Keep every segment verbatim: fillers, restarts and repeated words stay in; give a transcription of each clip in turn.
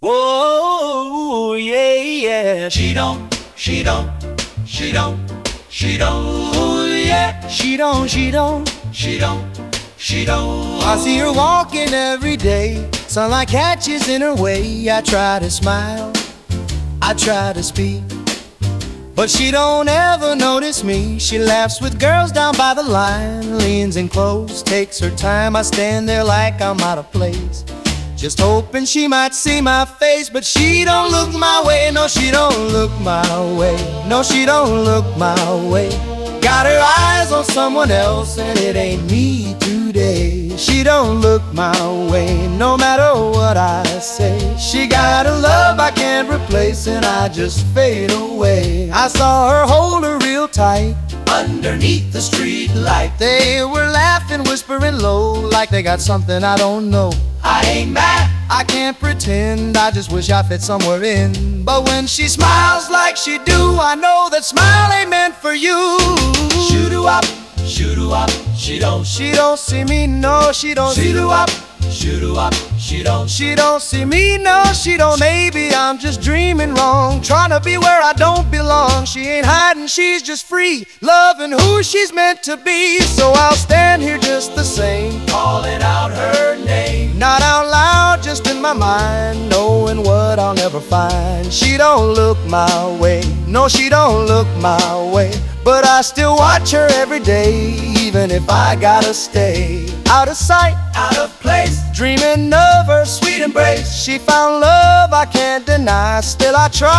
Whoa, yeah, yeah. She don't, she don't, she don't, she don't, yeah. She don't, she don't, She don't, she don't. I see her walking every day. Sunlight catches in her way. I try to smile, I try to speak, but she don't ever notice me. She laughs with girls down by the line, leans in close, takes her time. I stand there like I'm out of place, just hoping she might see my face. But she don't look my way, no, she don't look my way, no, she don't look my way. Got her eyes on someone else, and it ain't me today. She don't look my way, no matter what I say. She got a love I can't replace, and I just fade away. I saw her hold her real tight Underneath the street light, they were laughing, whispering low, like they got something I don't know. I ain't mad, I can't pretend, I just wish I fit somewhere in. But when she smiles like she do, I know that smile ain't meant for you. shoo-doo up, shoo-doo up. She don't, She don't see me, no, she don't see shoo-doo up, shoo-doo up. She don't, She don't see me, no, she don't. Maybe I'm just dreaming wrong, trying to be where I don't belong. She ain't hiding, she's just free, loving who she's meant to be. So I'll stand here just the same, calling out her name. not out loud, just in my mind, knowing what I'll never find. She don't look my way, no, she don't look my way, but I still watch her every day, even if I gotta stay out of sight, Out of place, dreaming of her sweet embrace. She found love I can't deny, still I try,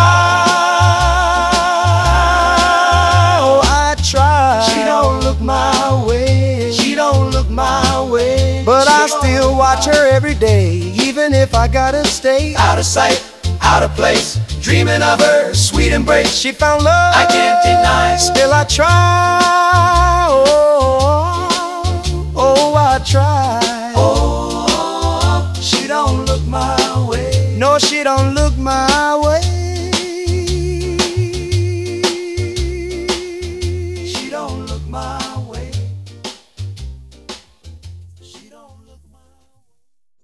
oh I try. She don't look my way, She don't look my way, but She I don't still look watch my her every day, even if I gotta stay out of sight, out of place, dreaming of her sweet embrace. She found love I can't deny, still I try, oh, oh I try. oh, she don't look my way. No, she don't look